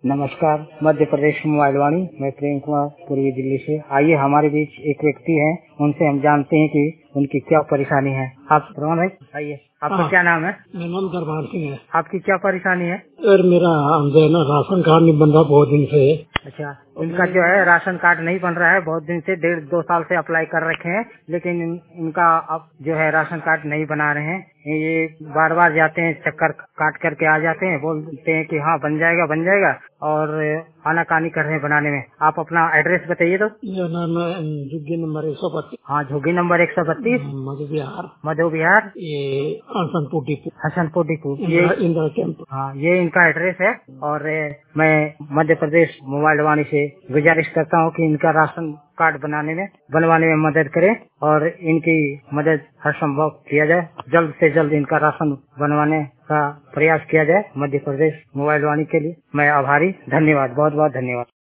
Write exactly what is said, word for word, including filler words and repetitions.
नमस्कार, मध्य प्रदेश मोबाइल वाणी, मैं प्रेम कुमार पूर्वी दिल्ली से। आइए हमारे बीच एक व्यक्ति हैं, उनसे हम जानते हैं कि उनकी क्या परेशानी है। आप रमन भाई आइए, आपका क्या नाम है? मेरा नाम दरबार सिंह है। आपकी क्या परेशानी है? सर मेरा जो है ना राशन कार्ड नहीं बन रहा बहुत दिन से। अच्छा, इनका जो है राशन कार्ड नहीं बन रहा है बहुत दिन से, डेढ़ दो साल से अप्लाई कर रखे हैं, लेकिन इन, इनका अब जो है राशन कार्ड नहीं बना रहे हैं। ये बार बार जाते हैं, चक्कर काट करके आ जाते हैं, बोलते हैं कि हाँ बन जाएगा बन जाएगा और आनाकानी कर रहे हैं बनाने में। आप अपना एड्रेस बताइए तो। झुग्गी नंबर एक सौ बत्तीस। हाँ, झुग्गी नंबर एक सौ बत्तीस, मधु विहार मधु विहार, ये हसनपुर डिपो। हसनपुर डिपो, ये इंदिरा कैंप। हाँ, ये इनका एड्रेस है। और मैं मध्य प्रदेश मोबाइल वाणी से गुजारिश करता हूँ कि इनका राशन कार्ड बनाने में बनवाने में मदद करें और इनकी मदद हर संभव किया जाए। जल्द से जल्द इनका राशन बनवाने का प्रयास किया जाए। मध्य प्रदेश मोबाइल वाणी के लिए मैं आभारी, धन्यवाद, बहुत बहुत धन्यवाद।